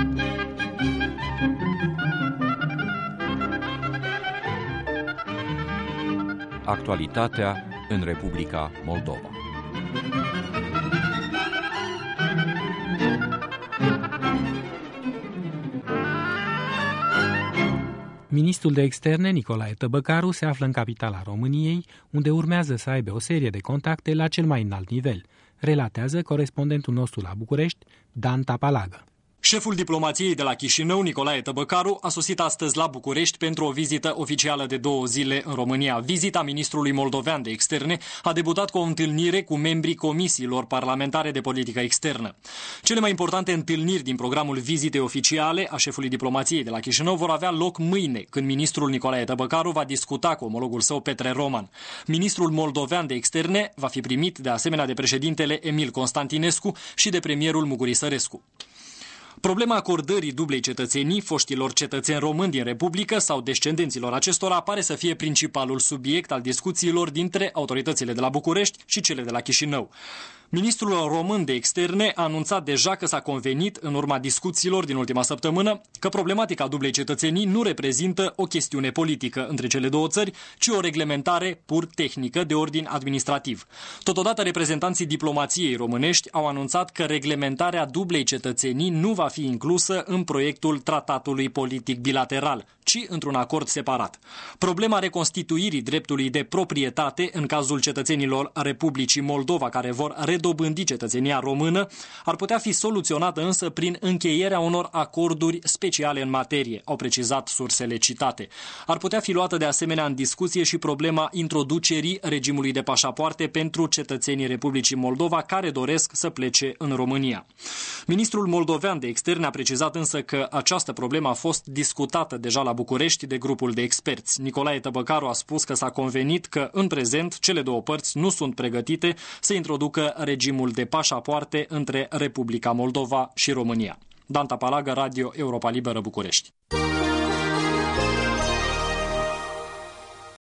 Actualitatea în Republica Moldova. Ministrul de Externe, Nicolae Tăbăcaru, se află în capitala României, unde urmează să aibă o serie de contacte la cel mai înalt nivel, relatează corespondentul nostru la București, Dan Tapalagă. Șeful diplomației de la Chișinău, Nicolae Tăbăcaru, a sosit astăzi la București pentru o vizită oficială de 2 zile în România. Vizita ministrului moldovean de externe a debutat cu o întâlnire cu membrii comisiilor parlamentare de politică externă. Cele mai importante întâlniri din programul vizitei oficiale a șefului diplomației de la Chișinău vor avea loc mâine, când ministrul Nicolae Tăbăcaru va discuta cu omologul său Petre Roman. Ministrul moldovean de externe va fi primit de asemenea de președintele Emil Constantinescu și de premierul Muguri Sărescu. Problema acordării dublei cetățenii foștilor cetățeni români din Republică sau descendenților acestora pare să fie principalul subiect al discuțiilor dintre autoritățile de la București și cele de la Chișinău. Ministrul român de externe a anunțat deja că s-a convenit, în urma discuțiilor din ultima săptămână, că problematica dublei cetățenii nu reprezintă o chestiune politică între cele două țări, ci o reglementare pur tehnică de ordin administrativ. Totodată, reprezentanții diplomației românești au anunțat că reglementarea dublei cetățenii nu va fi inclusă în proiectul tratatului politic bilateral, ci într-un acord separat. Problema reconstituirii dreptului de proprietate în cazul cetățenilor Republicii Moldova care vor redobândi cetățenia română ar putea fi soluționată însă prin încheierea unor acorduri speciale în materie, au precizat sursele citate. Ar putea fi luată de asemenea în discuție și problema introducerii regimului de pașapoarte pentru cetățenii Republicii Moldova care doresc să plece în România. Ministrul moldovean de externe a precizat însă că această problemă a fost discutată deja la București de grupul de experți. Nicolae Tăbăcaru a spus că s-a convenit că în prezent cele două părți nu sunt pregătite să introducă regimul de pașapoarte între Republica Moldova și România. Dan Tapalagă, Radio Europa Liberă, București.